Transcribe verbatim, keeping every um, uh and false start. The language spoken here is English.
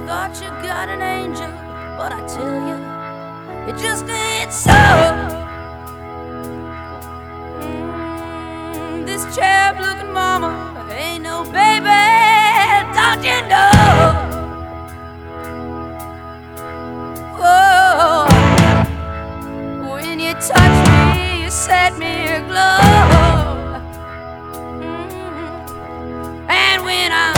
thought you got an angel, but I tell you, it just ain't so. Mm, this chap-looking mama ain't no baby, don't you know? Oh, when you touch me, you set me aglow. Mm, and when I